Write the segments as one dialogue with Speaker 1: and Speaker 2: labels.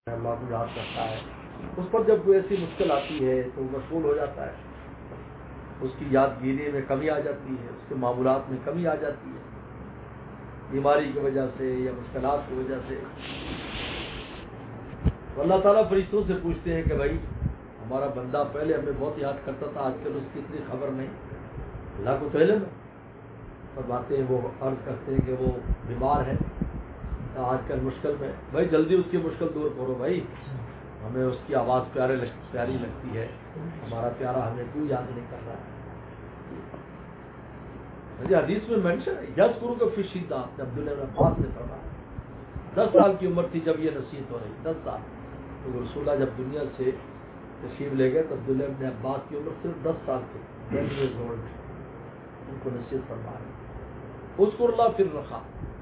Speaker 1: اللہ کو یاد کرتا ہے، اس پر جب کوئی ایسی مشکل آتی ہے تو وہ مشغول ہو جاتا ہے، اس کی یادگیری میں کمی آ جاتی ہے، اس کے معمولات میں کمی آ جاتی ہے، بیماری کی وجہ سے یا مشکلات کی وجہ سے۔ تو اللہ تعالیٰ فرشتوں سے پوچھتے ہیں کہ بھائی ہمارا بندہ پہلے ہمیں بہت یاد کرتا تھا، آج کل اس کی اتنی خبر نہیں، اللہ کو تو علم ہے۔ فرماتے ہیں، وہ عرض کرتے ہیں کہ وہ بیمار ہے آج کل مشکل میں، بھائی جلدی اس کی مشکل دور کرو، بھائی ہمیں اس کی آواز پیاری لگتی ہے، ہمارا پیارا ہمیں کیوں یاد نہیں کر رہا ہے۔ حدیث میں مینشن ہے، یاد کروں کہ فشیدہ عبداللہ بن عباس نے فرمایا، 10 سال کی عمر تھی جب یہ نصیحت ہو رہی، 10 سال۔ تو رسول اللہ جب دنیا سے تشریف لے گئے تو عبداللہ بن عباس کی عمر صرف 10 سال تھی، 10 years old، ان کو نصیحت فرما رہی۔ اذکر اللہ فی الرخاء،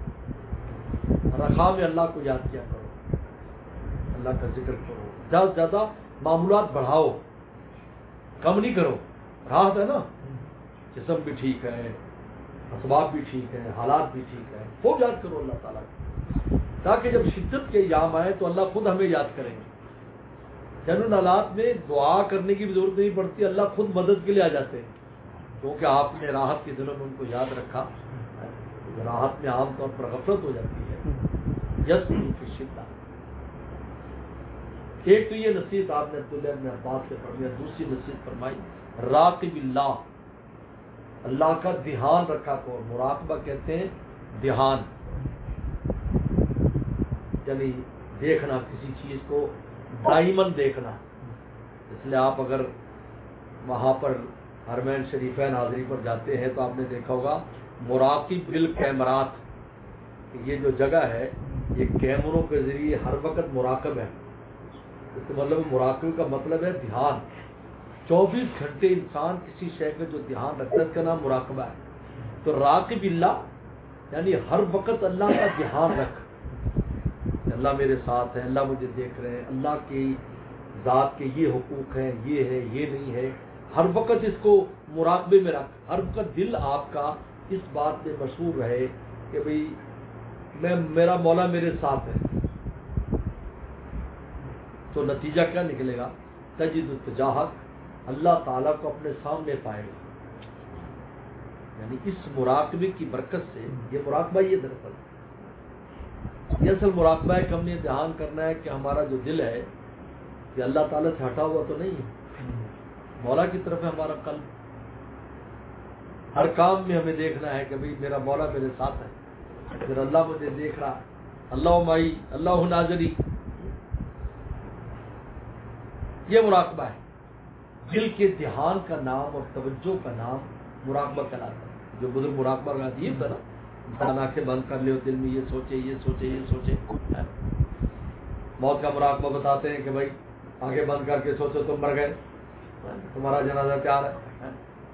Speaker 1: رخاء میں اللہ کو یاد کیا کرو، اللہ کا ذکر کرو، زیادہ سے زیادہ معمولات بڑھاؤ، کم نہیں کرو۔ راحت ہے نا، جسم بھی ٹھیک ہے، اسباب بھی ٹھیک ہے، حالات بھی ٹھیک ہے، خوب یاد کرو اللہ تعالیٰ کو، تاکہ جب شدت کے ایام آئے تو اللہ خود ہمیں یاد کریں گے۔ جن حالات میں دعا کرنے کی بھی ضرورت نہیں پڑتی، اللہ خود مدد کے لیے آ جاتے ہیں، کیونکہ آپ نے راحت کے دنوں میں ان کو یاد رکھا۔ راحت میں عام طور پر غفلت ہو جاتی ہے، یس کی شدت۔ ایک تو یہ نصیحت آپ نے عبداللہ بن عباس سے فرمائی، دوسری نصیحت فرمائی راقب اللہ، اللہ کا دھیان رکھا کرو۔ مراقبہ کہتے ہیں دھیان، یعنی دیکھنا کسی چیز کو دائماً دیکھنا۔ اس لیے آپ اگر وہاں پر حرمین شریفین حاضری پر جاتے ہیں تو آپ نے دیکھا ہوگا مراقب بالکیمرات، یہ جو جگہ ہے یہ کیمروں کے ذریعے ہر وقت مراقب ہے۔ اس کا مطلب مراقب کا مطلب ہے دھیان، 24 گھنٹے انسان کسی شے کا جو دھیان رکھتا ہے اس کا نام مراقبہ ہے۔ تو راقب اللہ یعنی ہر وقت اللہ کا دھیان رکھ، اللہ میرے ساتھ ہے، اللہ مجھے دیکھ رہے ہیں، اللہ کی ذات کے یہ حقوق ہیں، یہ ہے، یہ نہیں ہے، ہر وقت اس کو مراقبے میں رکھ۔ ہر وقت دل آپ کا اس بات میں مشہور رہے کہ بھئی میرا مولا میرے ساتھ ہے۔ تو نتیجہ کیا نکلے گا؟ تجد تجاہک، اللہ تعالیٰ کو اپنے سامنے پائے گا۔ یعنی اس مراقبے کی برکت سے، یہ مراقبہ یہ دراصل یہ اصل مراقبہ ہے کہ ہم نے دھیان کرنا ہے کہ ہمارا جو دل ہے یہ اللہ تعالیٰ سے ہٹا ہوا تو نہیں ہے، مولا کی طرف ہے ہمارا قلب۔ ہر کام میں ہمیں دیکھنا ہے کہ بھئی میرا مولا میرے ساتھ ہے، پھر اللہ مجھے دیکھ رہا، اللہ معی، اللہ ناظری۔ یہ مراقبہ ہے، دل کے دھیان کا نام اور توجہ کا نام مراقبہ کہلاتا ہے۔ جو بزرگ مراقبہ کا عجیب تھا نا، انسان آنکھیں بند کر لے اور دل میں یہ سوچے یہ سوچے یہ سوچے۔ موت کا مراقبہ بتاتے ہیں کہ بھائی آنکھیں بند کر کے سوچو تم مر گئے، تمہارا جنازہ تیار ہے،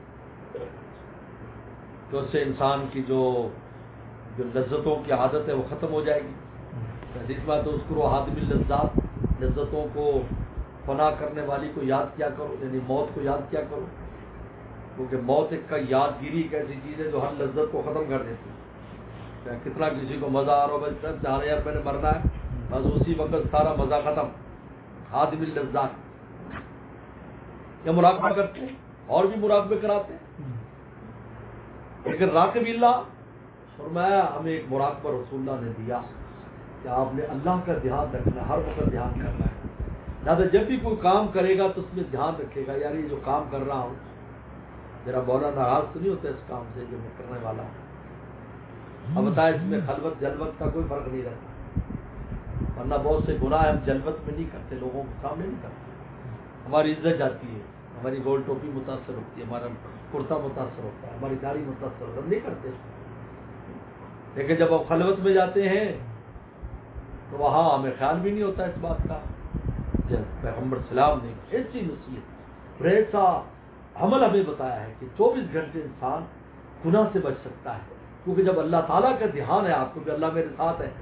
Speaker 1: تو اس سے انسان کی جو لذتوں کی عادت ہے وہ ختم ہو جائے گی۔ حدیث میں تو اذکروا حاتم اللذات، لذتوں کو فنا کرنے والی کو یاد کیا کرو، یعنی موت کو یاد کیا کرو، کیونکہ موت ایک کا یادگیری ایک ایسی چیز ہے جو ہر لذت کو ختم کر دیتی ہے۔ کتنا کسی کو مزہ آ رہا ہو، بس سب جانے یار میں نے مرنا ہے، بس اسی وقت سارا مزہ ختم۔ حاتم اللذات، یہ مراقبہ کرتے ہیں اور بھی مراقبے کراتے ہیں، لیکن راقب اللہ فرمایا ہمیں ایک مراقبہ رسول اللہ نے دیا کہ آپ نے اللہ کا دھیان رکھنا، ہر وقت دھیان کرنا ہے۔ لہٰذا جب بھی کوئی کام کرے گا تو اس میں دھیان رکھے گا، یار یہ جو کام کر رہا ہوں میرا مولا ناراض تو نہیں ہوتا اس کام سے جو میں کرنے والا ہوں۔ اب بتائیں اس میں خلوت جلوت کا کوئی فرق نہیں رہتا، ورنہ بہت سے گناہ ہم جلوت میں نہیں کرتے، لوگوں کے سامنے نہیں کرتے، ہماری عزت جاتی ہے، ہماری گول ٹوپی متاثر ہوتی ہے، ہمارا کرتا متاثر ہوتا ہے، ہماری داڑھی متاثر ہوتا ہے، ہم نہیں کرتے۔ لیکن جب ہم خلوت میں جاتے ہیں تو وہاں ہمیں خیال بھی نہیں ہوتا اس بات کا۔ پیغمبر سلام نے ایسی نصیحت اور ایسا عمل ہمیں بتایا ہے کہ 24 گھنٹے انسان گناہ سے بچ سکتا ہے، کیونکہ جب اللہ تعالیٰ کا دھیان ہے آپ کو کہ اللہ میرے ساتھ ہے۔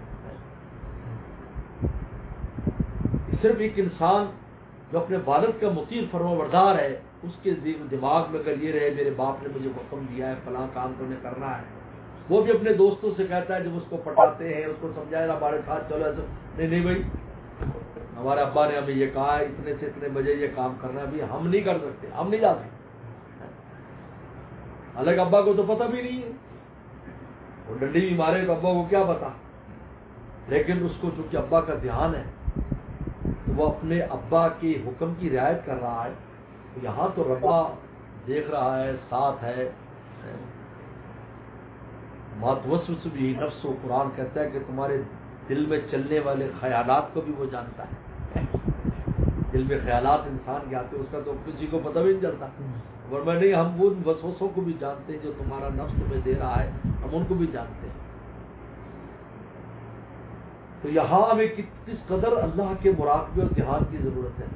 Speaker 1: صرف ایک انسان جو اپنے والد کا مطیع فرمانبردار ہے، اس کے دماغ میں اگر یہ رہے میرے باپ نے مجھے حکم دیا ہے فلاں کام تو نے کرنا ہے، وہ بھی اپنے دوستوں سے کہتا ہے جب اس کو پٹاتے ہیں، اس کو سمجھائے ہمارے ساتھ چلو، ایسا نہیں بھائی ہمارے ابا نے ہمیں یہ کہا ہے اتنے سے اتنے بجے یہ کام کرنا ہے، ابھی ہم نہیں کر سکتے، ہم نہیں جا سکتے۔ حالانکہ ابا کو تو پتہ بھی نہیں ہے، وہ ڈنڈی بھی مارے تو ابا کو کیا پتا، لیکن اس کو چونکہ ابا کا دھیان ہے تو وہ اپنے ابا کے حکم کی رعایت کر رہا ہے۔ یہاں تو ربا دیکھ رہا ہے، ساتھ ہے۔ ماتوسوس بھی نفس و قرآن کہتا ہے کہ تمہارے دل میں چلنے والے خیالات کو بھی وہ جانتا ہے۔ دل میں خیالات انسان کے آتے ہیں، اس کا تو کسی کو پتہ بھی نہیں چلتا، ورنہ نہیں ہم ان وسوسوں کو بھی جانتے ہیں جو تمہارا نفس تمہیں دے رہا ہے، ہم ان کو بھی جانتے ہیں۔ تو یہاں ہمیں کس قدر اللہ کے مراقبے اور دھیان کی ضرورت ہے۔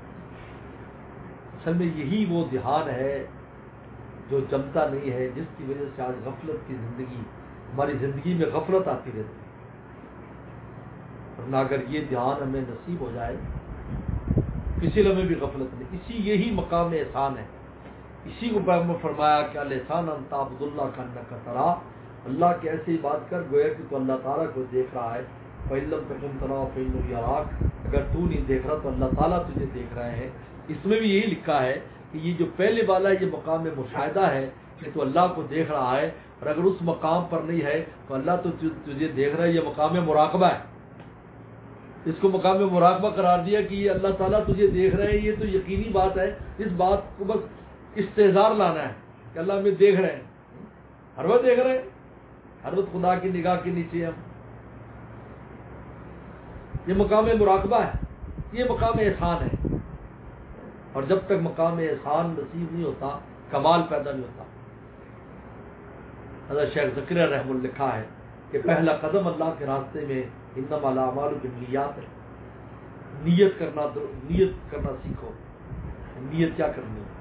Speaker 1: اصل میں یہی وہ دھیان ہے جو جمتا نہیں ہے، جس کی وجہ سے آج غفلت کی زندگی، ہماری زندگی میں غفلت آتی رہتی ہے۔ ورنہ اگر یہ دھیان ہمیں نصیب ہو جائے، کسی لمحے بھی غفلت نہیں، یہی مقام احسان ہے۔ اسی کو پیغمبر فرمایا کہ الاحسان ان تعبد اللہ کانک تراہ، اللہ کی ایسی بات کر گویا کہ تو اللہ تعالیٰ کو دیکھ رہا ہے۔ فإن لم تكن تراه فإنه يراك، اگر تو نہیں دیکھ رہا تو اللہ تعالیٰ تجھے دیکھ رہے ہیں۔ اس میں بھی یہی لکھا ہے کہ یہ جو پہلے والا یہ مقام مشاہدہ ہے کہ تو اللہ کو دیکھ رہا ہے، اور اگر اس مقام پر نہیں ہے تو اللہ تو تجھے دیکھ رہا ہے، یہ مقام مراقبہ ہے۔ اس کو مقام مراقبہ قرار دیا کہ یہ اللہ تعالیٰ تجھے دیکھ رہے ہیں، یہ تو یقینی بات ہے۔ اس بات کو بس استحضار لانا ہے کہ اللہ ہمیں دیکھ رہے ہیں، ہر وقت دیکھ رہے ہیں، ہر وقت خدا کی نگاہ کے نیچے ہم۔ یہ مقام مراقبہ ہے، یہ مقام احسان ہے، اور جب تک مقام احسان نصیب نہیں ہوتا کمال پیدا نہیں ہوتا۔ حضرت شیخ زکریا رحمہ اللہ لکھا ہے کہ پہلا قدم اللہ کے راستے میں انما الاعمال بالنیات ہے۔ نیت کرنا سیکھو، نیت کیا کرنی ہے۔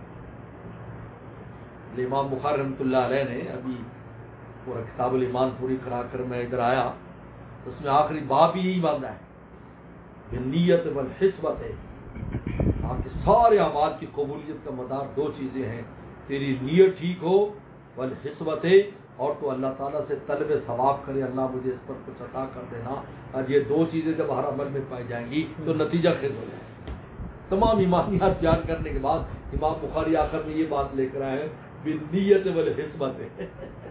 Speaker 1: امام بخاری رحمۃ اللہ علیہ نے ابھی پورا کتاب الایمان پوری کرا کر میں ادھر آیا، اس میں آخری باب یہی باندھا ہے، بالنیت والحسبت ہے۔ آپ کے سارے اعمال کی قبولیت کا مدار دو چیزیں ہیں، تیری نیت ٹھیک ہو، والحسبت ہے، اور تو اللہ تعالیٰ سے طلب ثواب کرے، اللہ مجھے اس پر کچھ عطا کر دینا۔ اور یہ دو چیزیں جب ہر عمل میں پائی جائیں گی تو نتیجہ خیز ہو جائے گا۔ تمام ایمانیات بیان کرنے کے بعد امام بخاری آخر میں یہ بات لے کر آئے ہیں، بالنیت والحسبت ہے۔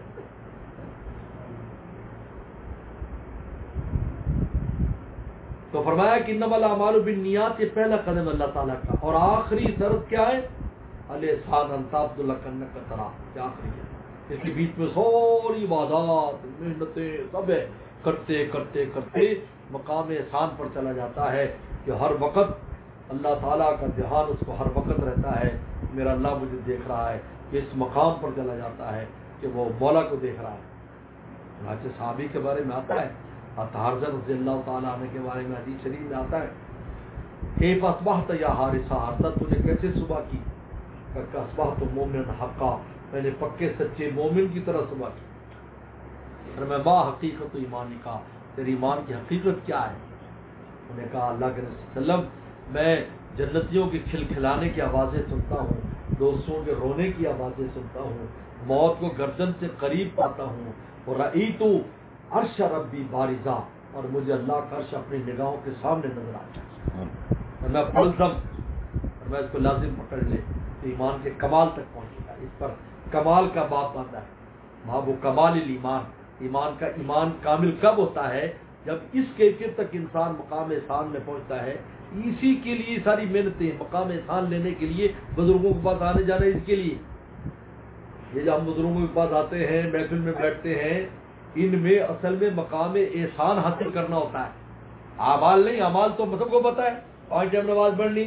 Speaker 1: تو فرمایا کہ انما الاعمال بالنیات، یہ پہلا قدم اللہ تعالیٰ کا، اور آخری شرط کیا ہے؟ الاحسان ان تعبد اللہ کانک تراہ، یہ آخری ہے۔ اس کے بیچ میں ساری عبادات، محنتیں سب ہے، کرتے کرتے کرتے مقام احسان پر چلا جاتا ہے کہ ہر وقت اللہ تعالیٰ کا دھیان اس کو ہر وقت رہتا ہے، میرا اللہ مجھے دیکھ رہا ہے۔ اس مقام پر چلا جاتا ہے کہ وہ مولا کو دیکھ رہا ہے۔ چنانچہ صحابی کے بارے میں آتا ہے، حارثہ رضی اللہ تعالیٰ عنہ کے بارے میں حدیث شریف میں آتا ہے، کیف اصبحت یا حارثہ، حارثہ تو نے کیسے صبح کی؟ کہ اصبحت مومن حقا، میں نے پکے سچے مومن کی طرح صبح کی۔ اور میں ما حقیقت ایمانی کا، تیری ایمان کی حقیقت کیا ہے؟ انہوں نے کہا اللہ کے رسول صلی اللہ علیہ وسلم، میں جنتیوں کی کھلکھلانے کی آوازیں سنتا ہوں، دوستوں کے رونے کی آوازیں سنتا ہوں، موت کو گردن سے قریب پاتا ہوں، اور رأیت عرش ربی بارزا، اور مجھے اللہ کا عرش اپنی نگاہوں کے سامنے نظر آتا ہے۔ اور میں ملزم، اور میں اس کو لازم پکڑ لے تو ایمان کے کمال تک پہنچے گا۔ اس پر کمال کا باب باندھا ہے، باب و کمال الایمان۔ ایمان کا ایمان کامل کب ہوتا ہے؟ جب اس کیفیت تک انسان مقام احسان میں پہنچتا ہے۔ اسی کے لیے ساری محنتیں، مقام احسان لینے کے لیے بزرگوں کے پاس آنے جانا، اس کے لیے یہ جو ہم بزرگوں کے پاس آتے ہیں، محفل میں بیٹھتے ہیں، ان میں اصل میں مقام احسان حاصل کرنا ہوتا ہے، اعمال نہیں۔ اعمال تو سب کو پتہ ہے، 5 ٹائم نماز پڑھنی،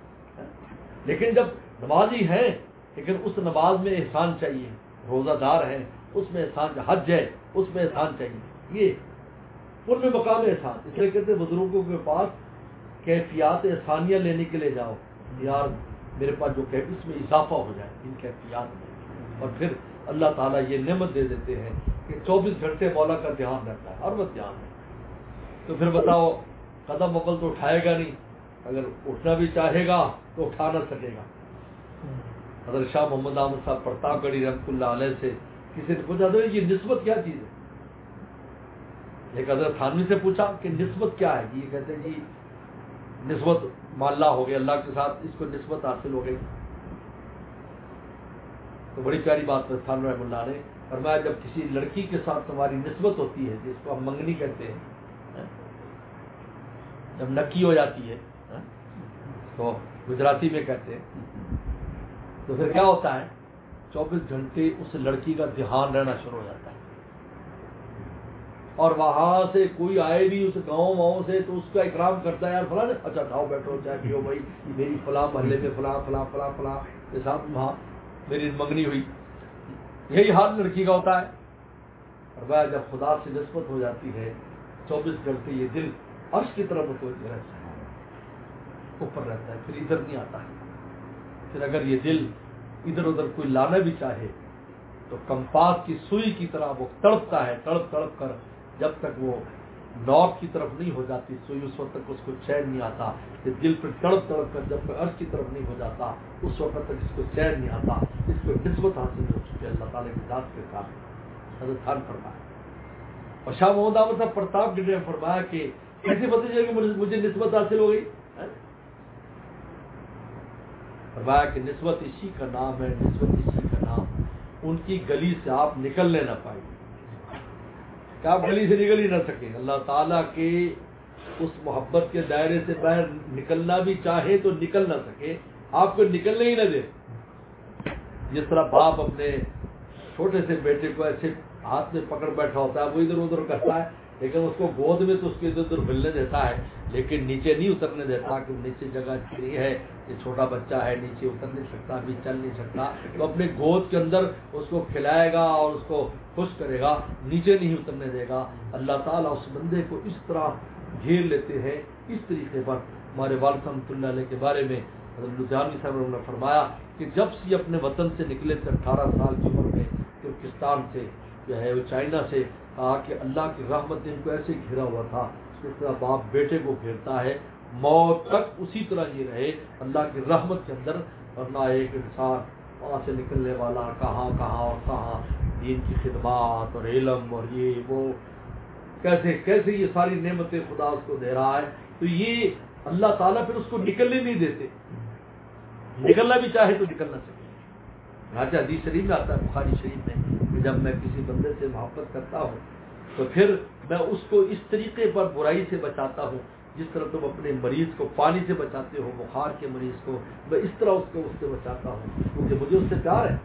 Speaker 1: لیکن جب نمازی ہیں لیکن اس نماز میں احسان چاہیے، روزہ دار ہیں اس میں احسان، حج ہے اس میں احسان چاہیے، یہ ان میں مقام احسان۔ اس لیے کہتے ہیں بزرگوں کے پاس کیفیات احسانیہ لینے کے لیے جاؤ، یار میرے پاس جو کیفیت اس میں اضافہ ہو جائے ان کیفیات میں، اور پھر اللہ تعالیٰ یہ نعمت دے دیتے ہیں کہ 24 گھنٹے مولا کا دھیان رہتا ہے، ہر وقت دھیان ہے۔ تو پھر بتاؤ، قدم اول تو اٹھائے گا نہیں، اگر اٹھنا بھی چاہے گا تو اٹھا نہ سکے گا۔ حضرت شاہ محمد احمد صاحب پرتاپ گڑھی رحمۃ اللہ علیہ سے کسی نے پوچھا تھا یہ نسبت کیا چیز ہے؟ ایک حضرت تھانوی سے پوچھا کہ نسبت کیا ہے؟ یہ کہتے ہیں جی نسبت معلّہ ہو گئی اللہ کے ساتھ، اس کو نسبت حاصل ہو گئی. تو بڑی پیاری بات تھانوی رحمہ اللہ نے فرمایا جب کسی لڑکی کے ساتھ تمہاری نسبت ہوتی ہے جس کو ہم منگنی کہتے ہیں، جب نکی ہو جاتی ہے تو گجراتی میں کہتے ہیں، تو پھر کیا ہوتا ہے 24 گھنٹے اس لڑکی کا دھیان رہنا شروع ہو جاتا ہے، اور وہاں سے کوئی آئے بھی اس گاؤں سے تو اس کا اکرام کرتا ہے، یار فلاں اچھا کھاؤ بیٹھو چائے پیو بھائی، میری فلاں محلے میں فلاں فلاں فلاں فلاں کے ساتھ وہاں میری منگنی ہوئی. یہی حال لڑکی کا ہوتا ہے. اور وہ جب خدا سے نسبت ہو جاتی ہے 24 گھنٹے یہ دل عرش کی طرف متوجہ رہتا ہے، اوپر رہتا ہے، پھر ادھر نہیں آتا ہے. پھر اگر یہ دل ادھر ادھر کوئی لانا بھی چاہے تو کمپاس کی سوئی کی طرح وہ تڑپتا ہے، تڑپ تڑپ کر جب تک وہ نارتھ کی طرف نہیں ہو جاتی سوئی، اس وقت تک اس کو چین نہیں آتا. کہ دل پہ تڑپ تڑپ کر جب تک عرش کی طرف نہیں ہو جاتا اس وقت تک اس کو چین نہیں آتا. اس کو نسبت حاصل ہو چکی ہے اللہ تعالیٰ کی ذات کے ساتھ. حضرت خان فرمایا اور شاہ محمد احمد صاحب پرتاپ گڈ نے فرمایا کہ کیسے پتہ چلے کہ مجھے نسبت حاصل ہو گئی؟ فرمایا کہ نسبت اسی کا نام ہے، نسبت اسی کا نام. ان کی گلی سے آپ نکلنے نہ پائیں، کہ آپ گلی سے نکل ہی نہ سکیں. اللہ تعالیٰ کے اس محبت کے دائرے سے باہر نکلنا بھی چاہے تو نکل نہ سکے، آپ کو نکلنے ہی نہ دے. جس طرح باپ اپنے چھوٹے سے بیٹے کو ایسے ہاتھ میں پکڑ بیٹھا ہوتا ہے، وہ ادھر ادھر کرتا ہے، لیکن اس کو گود میں تو اس کے ادھر ادھر ملنے دیتا ہے، لیکن نیچے نہیں اترنے دیتا کہ نیچے جگہ فری ہے، یہ چھوٹا بچہ ہے نیچے اتر نہیں سکتا، ابھی چل نہیں سکتا. تو اپنے گود کے اندر اس کو کھلائے گا اور اس کو خوش کرے گا، نیچے نہیں اترنے دے گا. اللہ تعالیٰ اس بندے کو اس طرح گھیر لیتے ہیں. اس طریقے پر ہمارے والد رحمۃ اللہ علیہ کے بارے میں حضرت لدھیانوی صاحب نے فرمایا کہ جب سے اپنے وطن سے نکلے تھے 18 سال کی عمر میں، ترکستان سے جو ہے وہ چائنا سے، کہا کہ اللہ کی رحمت نے ان کو ایسے گھیرا ہوا تھا جس طرح باپ بیٹے کو گھیرتا ہے، موت تک اسی طرح یہ رہے اللہ کی رحمت کے اندر. ورنہ ایک انسان وہاں سے نکلنے والا کہاں کہاں اور کہاں دین کی خدمات اور علم اور یہ وہ کیسے کیسے یہ ساری نعمتیں خدا اس کو دے رہا ہے. تو یہ اللہ تعالیٰ پھر اس کو نکلنے نہیں دیتے، نکلنا بھی چاہے تو نکل نہ سکے. راجہ حدیث شریف میں آتا ہے، بخاری شریف میں، کہ جب میں کسی بندے سے محبت کرتا ہوں تو پھر میں اس کو اس طریقے پر برائی سے بچاتا ہوں جس طرح تم اپنے مریض کو پانی سے بچاتے ہو، بخار کے مریض کو، میں اس طرح اس کو اس سے بچاتا ہوں کیونکہ مجھے اس سے پیار ہے.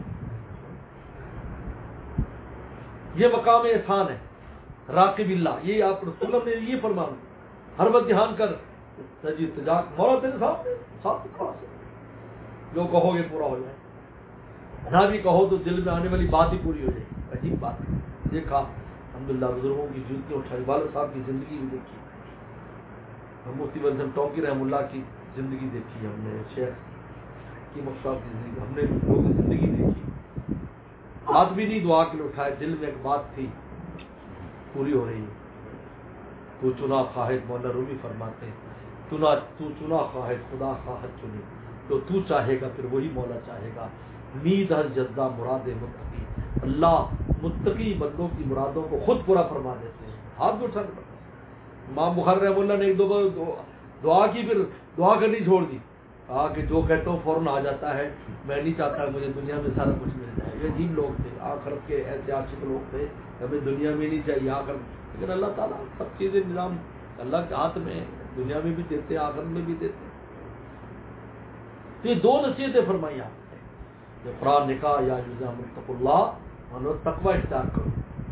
Speaker 1: یہ مقام احسان ہے، راقب اللہ. یہ آپ رسول اللہ نے یہ فرمایا ہر وقت دھیان کر مولا تیرے ساتھ جو کہو گے پورا ہو جائے، نہ بھی کہو تو دل میں آنے والی بات ہی پوری ہو جائے. عجیب بات ہے. دیکھا الحمدللہ بزرگوں کی جوتیوں اٹھائی، والد صاحب کی زندگی بھی دیکھی، مفتی بنظم ٹوکی رحم اللہ کی زندگی دیکھی ہم نے، شیخ کی مختار کی زندگی، ہم نے لوگوں کی زندگی دیکھی. ہاتھ بھی نہیں دعا کے لیے اٹھائے، دل میں ایک بات تھی پوری ہو رہی ہے. تو چنا خواہد، مولا رومی فرماتے ہیں تو چنا خواہد خدا خواہد چنی، تو چاہے گا پھر وہی مولا چاہے گا. نید ہر جذبہ مراد متقی، اللہ متقی بندوں کی مرادوں کو خود پورا فرما دیتے ہیں. ہاتھ اٹھا کر امام بخاری رحمہ اللہ نے ایک دو بار دعا کی، پھر دعا کرنی چھوڑ دی. کہا کہ جو کہتا ہوں فوراً آ جاتا ہے، میں نہیں چاہتا مجھے دنیا میں سارا کچھ مل جائے. یہ عجیب لوگ تھے، آخرت کے ایسے عاشق لوگ تھے، ہمیں دنیا میں نہیں چاہیے آخرت. لیکن اللہ تعالیٰ سب چیزیں نظام اللہ کے ہاتھ میں، دنیا میں بھی دیتے آخرت میں بھی دیتے. تو یہ دو نصیحتیں فرمائی آپ نے، قرآن نے کہا یا یوزام اتقوا اللہ، اور تقوی اختیار کرو،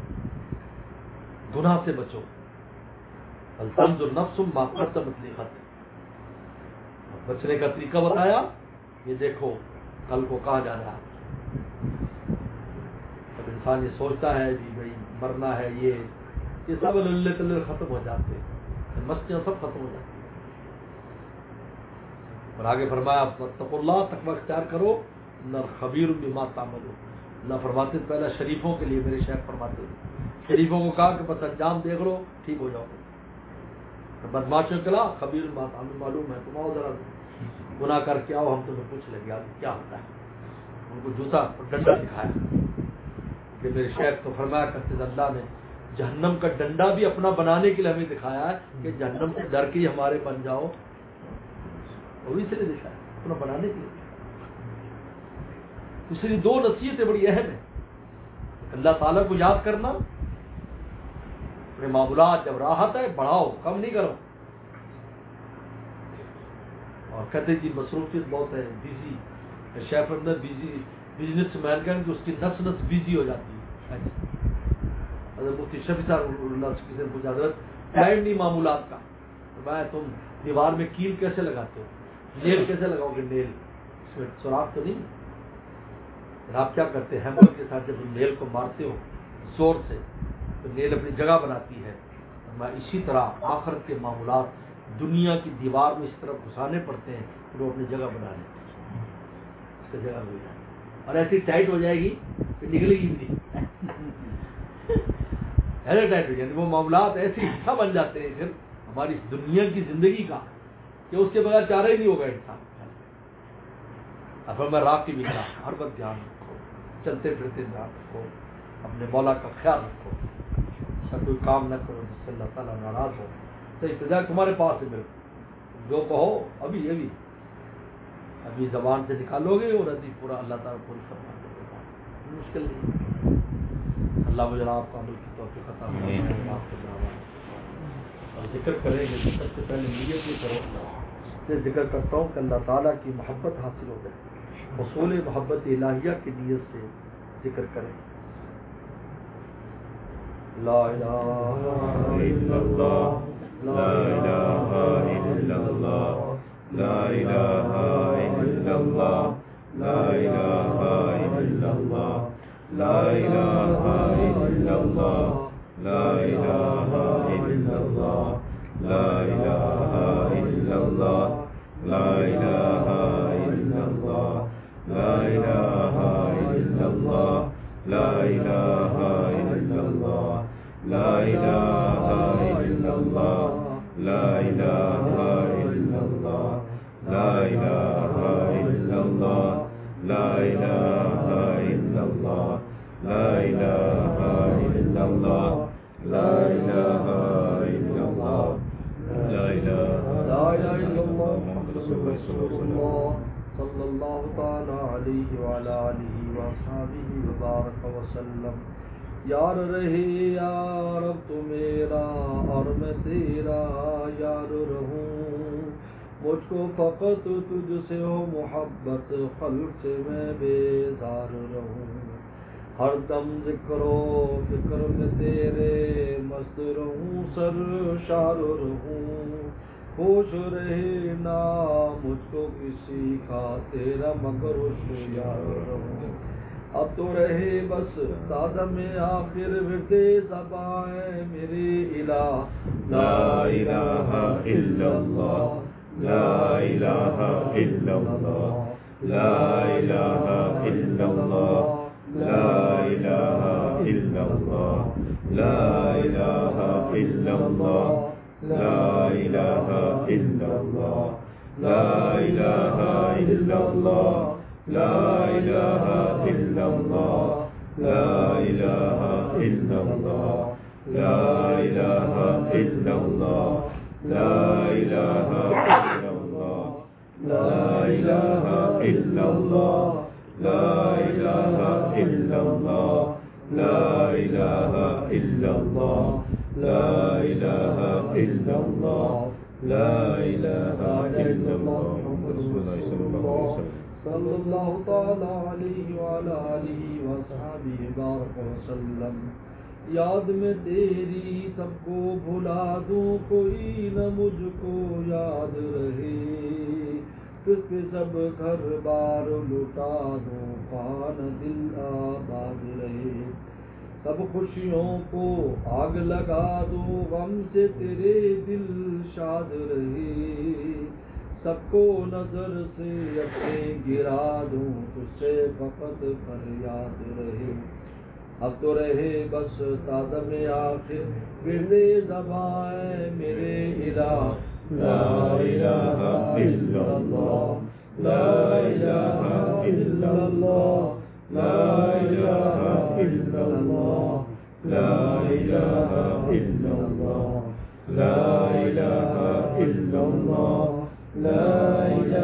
Speaker 1: گناہ سے بچو. التنظر نفس ما قدمت لغد، بچنے کا طریقہ بتایا. یہ دیکھو کل کو کہاں جانا ہے. اب انسان یہ سوچتا ہے جی بھائی مرنا ہے، یہ سب اللہ تعالی ختم ہو جاتے ہیں، مستیاں سب ختم ہو جاتی ہیں. اور آگے فرمایا اتقوا اللہ، تقوی اختیار کرو، نہ خبیر بما تعملون. اللہ فرماتے پہلا شریفوں کے لیے، میرے شیخ فرماتے شریفوں کو کہا کہ بس انجام دیکھ لو ٹھیک ہو جاؤ. بدماشوں کے خلاف خبیر بما تعملون، معلوم ہے تم آؤ ذرا گناہ کر کے آؤ، ہم تمہیں پوچھ لیں گے آگے کیا ہوتا ہے. ان کو جوتا اور ڈنڈا دکھایا کہ میرے شیخ تو فرمایا کرتے اللہ نے جہنم کا ڈنڈا بھی اپنا بنانے کے لیے ہمیں دکھایا ہے کہ جہنم سے ڈر کے ہی ہمارے بن جاؤ. وہ بھی اس لیے دکھایا اپنا بنانے کے لیے. اس لیے دو نصیحتیں بڑی اہم ہیں. اللہ تعالیٰ کو یاد کرنا, اپنے معمولات جب راحت ہے بڑھاؤ, کم نہیں کرو. اور کہتے جی مصروفیت بہت ہے, بزی شیف اندر بزی بزنس مین کہ اس کی نس نس بزی ہو جاتی ہے. حضرت مفتی شفیع صاحب اللہ سے کسی پوچھا حضرت ٹائم نہیں معمولات کا, میں تم دیوار میں کیل کیسے لگاتے ہو, نیل کیسے لگاؤ گے, نیل اس میں سوراخ تو نہیں. پھر آپ کیا کرتے ہیں, ہیمر کے ساتھ جب نیل کو مارتے ہو زور سے تو نیل اپنی جگہ بناتی ہے. میں اسی طرح آخرت کے معمولات دنیا کی دیوار میں اس طرح گھسانے پڑتے ہیں کہ وہ اپنی جگہ بنا لیں, اس کی جگہ ہو جائے, اور ایسی ٹائٹ ہو جائے گی کہ نکلے گی بھی نہیں. ایسے ٹائٹ ہو جائے وہ معاملات ایسے حصہ بن جاتے ہیں پھر ہماری دنیا کی زندگی کا کہ اس کے بغیر چارہ ہی نہیں ہوگا انسان. اب میں راہ کی بھی ہر وقت دھیان رکھو, چلتے پھرتے دھیان رکھو, اپنے مولا کا خیال رکھو, سب کوئی کام نہ کرو جس سے اللہ تعالیٰ ناراض ہو. تو ابتدا تمہارے پاس ہے, میرے جو کہو ابھی ابھی زبان سے نکالو گے اور ابھی پورا اللہ تعالیٰ پوری فرما دے گا. مشکل نہیں. اللہ مجھے آپ کا عمل کی توفیق عطا فرمائے. آپ کے برابر اور ذکر کریں گے تو سب سے پہلے نیت یہ کرو. میں ذکر کرتا ہوں کہ اللہ تعالیٰ کی محبت حاصل ہو جائے, حصول محبت الہیہ کی نیت سے ذکر کریں. لا الہ الا اللہ, لا الہ الا اللہ, لا الہ الا اللہ, لا الہ الا اللہ, لا الہ الا اللہ, لا الہ الا اللہ, لا الہ الا اللہ, لا الہ الا اللہ, لا الہ الا اللہ, لا الہ الا اللہ, لا الہ الا اللہ, لا الہ الا اللہ, لا الہ الا اللہ, لا الہ الا اللہ, لا الہ الا اللہ, لا الہ الا اللہ, لا الہ الا اللہ محمد رسول اللہ صلی اللہ تعالی علیہ وعلی آلہ وصحبہ وبارک وسلم. یار رہے یا رب تو میرا اور میں تیرا یار رہوں, مجھ کو فقط تجھ سے ہو محبت, خلق سے میں بیزار رہوں. ہر دم ذکر و فکر میں تیرے مست رہوں, سرشار رہوں. خوش رہے نا مجھ کو کسی کا تیرا مگر ہوشیار رہوں. اب تو رہے بس تازہ میں آخر ورد زبان میرے الہ. لا الہ الا اللہ, لا الہ الا اللہ, لا الہ الا اللہ, لا الہ الا اللہ, لا الہ الا اللہ, لا الہ الا اللہ, لا الہ الا اللہ, لا الہ الا اللہ, لا الہ الا اللہ, لا الہ الا اللہ, لا الہ الا اللہ, لا الہ الا اللہ, لا الہ الا اللہ, لا الہ الا اللہ, لا الہ الا اللہ, لا الہ الا اللہ محمد رسول اللہ صلی اللہ علیہ وسلم صلی اللہ تعالی علیہ وعلی آلہ وصحبہ بارک وسلم. یاد میں تیری سب کو بھلا دوں, کوئی نہ مجھ کو یاد رہے. کس کے سب گھر بار لٹا دوں, پان دل آباد رہے. سب خوشیوں کو آگ لگا دوں, غم سے تیرے دل شاد رہے. سب کو نظر سے اپنے گرا دوں, تجھ سے فقط فریاد رہے. اب تو رہے بس تازہ میں آخر ورد زبان میرے الہ. لا الہ الا اللہ, لا الہ الا اللہ, لا الہ الا اللہ, لا الہ الا اللہ, لا الہ الا اللہ, لا الہ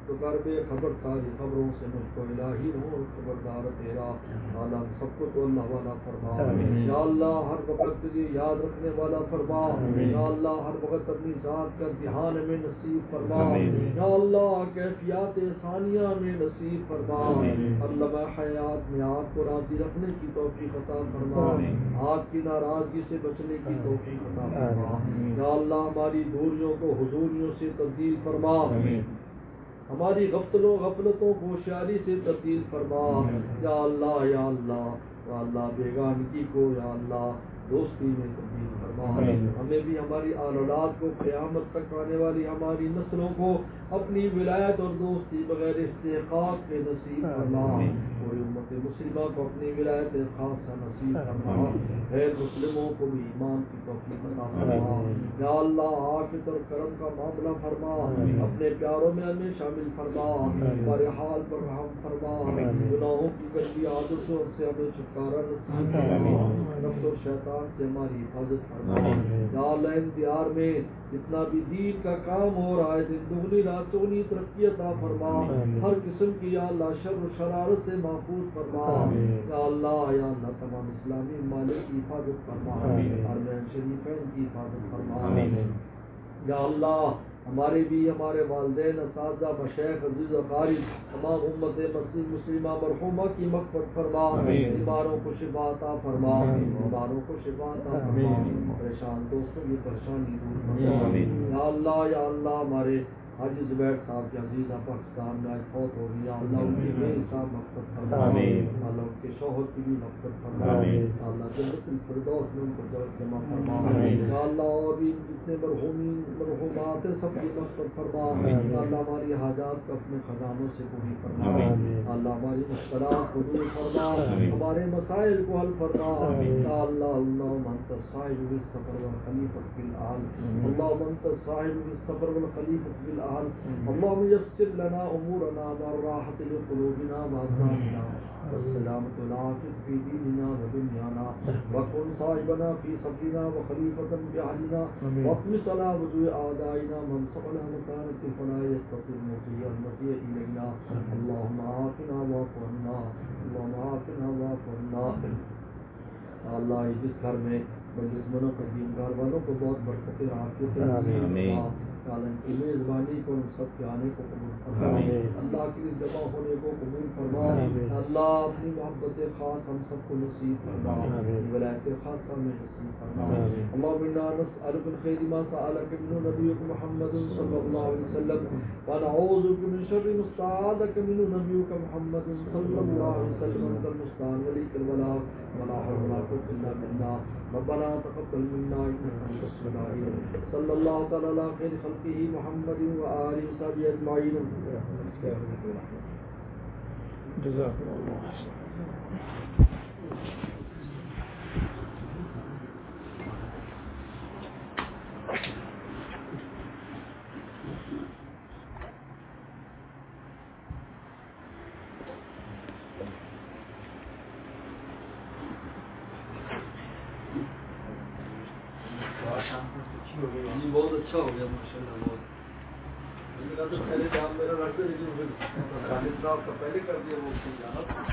Speaker 1: تو کر بے خبر ساری خبروں سے مجھ کو الہی ہو خبردار تیرا عالم سب کو تو اللہ والا فرما یا اللہ ہر وقت تجھے یاد رکھنے والا فرما یا اللہ ہر وقت اپنی ذات کا دھیان میں نصیب فرما یا اللہ کیفیات ثانیہ میں نصیب فرما اللہ حیات میں آپ کو راضی رکھنے کی توفیق عطا فرما آپ کی ناراضگی سے بچنے کی توفیق عطا فرما یا اللہ ہماری دوریوں کو حضوریوں سے تبدیل فرما ہماری غفلتوں کو ہوشیاری سے تبدیل فرما یا اللہ یا اللہ یا اللہ بیگانگی کو یا اللہ دوستی میں تبدیل فرما ہمیں بھی ہماری آل اولاد کو قیامت تک آنے والی ہماری نسلوں کو اپنی ولایت اور دوستی بغیر استحقاق کے نصیب فرما پوری امت مسلمہ کو اپنی ولایت خاصہ نصیب فرما غیر مسلموں کو بھی ایمان کی توفیق عطا فرما یا اللہ عافیت اور کرم کا معاملہ فرما اپنے پیاروں میں ہمیں شامل فرما ہمارے حال پر رحم فرما گناہوں کی گندی عادتوں سے ہمیں چھٹکارا نصیب فرما نفس و شیطان سے ہماری حفاظت فرما یا اللہ ان دیار میں جتنا بھی دین کا کام ہو رہا ہے دن دگنی رات چگنی ترقی عطا فرما ہر قسم کی یا اللہ شر و شرارت سے محفوظ فرما یا اللہ تمام اسلامی ممالک کی حفاظت فرما حرمین شریفین کی حفاظت فرما یا اللہ ہمارے بھی ہمارے والدین اساتذہ مشائخ عزیز و قاری تمام امت مسلمہ مرحومہ کی مغفرت فرما بیماروں کو شفا عطا فرما بیماروں کو شفا عطا فرما پریشان دوستوں کی پریشانی دور فرما یا اللہ ہمارے حاجی زبیر صاحب کے عزیزہ پاکستان میں آج فوت ہو گئی یا اللہ ان کی بے حساب مغفرت فرما اللہ ان کے شوہر کی بھی مغفرت فرما اللہ جنت الفردوس میں ان کو جمع فرما یا اللہ اور بھی جتنے مرحومات ہیں سب کی مغفرت فرما اللہ ہماری حاجات کو اپنے خزانوں سے پوری فرما اللہ ہماری مشکلات کو دور فرما ہمارے مسائل کو حل فرما یا اللہ اللہم انت الصاحب بالصبر والخلیفۃ فی الارض اللہم انت الصاحب بالصبر والخلیفۃ فی الارض اللهم يسر لنا امورنا والراحة لقلوبنا واذاننا والسلامة والعافية في ديننا ودنيانا وكن صاحبنا في صبرنا وخليفة بأهلنا واطمس على وجوه أعدائنا من صقنا مكانك فلا يستطيع المضي إلينا اللهم عافنا واعف عنا اللهم عافنا واعف عنا اللہ جس گھر میں مجلس قدیم گھر والوں کو بہت برکت عافیت عالم کی میزبانی کو سب کے آنے کو قبول فرما اللہ کی جمع ہونے کو قبول فرما اللہ اپنی محبت خاص ہم سب کو نصیب فرما ولایت خاصہ میں نصیب فرما اللهم انا نسألك من خير ما سألك منه نبيك محمد صلى الله عليه وسلم ونعوذ بك من شر ما استعاذك منه نبيك محمد صلى الله عليه وسلم انت المستعان وليك البلاغ ولا حول ولا قوة الا بالله ربنا تقبل منا انك انت السميع العليم صلى الله تعالى على خير خلقه محمد وآله وصحبه أجمعين
Speaker 2: جزاكم الله خيرا
Speaker 1: بہت اچھا ہو گیا ماشاء اللہ بہت پہلے کام میرا رکھتے لیکن خالد صاحب کا پہلے کر دیا وہ جانا تھا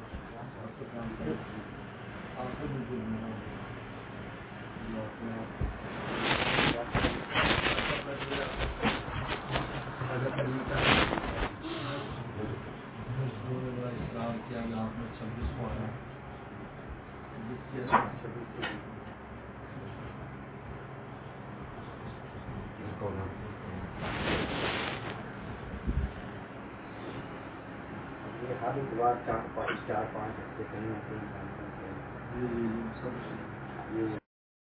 Speaker 1: اسلام کیا آپ نے 26 کو آیا 26
Speaker 3: 4-5 ہفتے کہیں نہ کہیں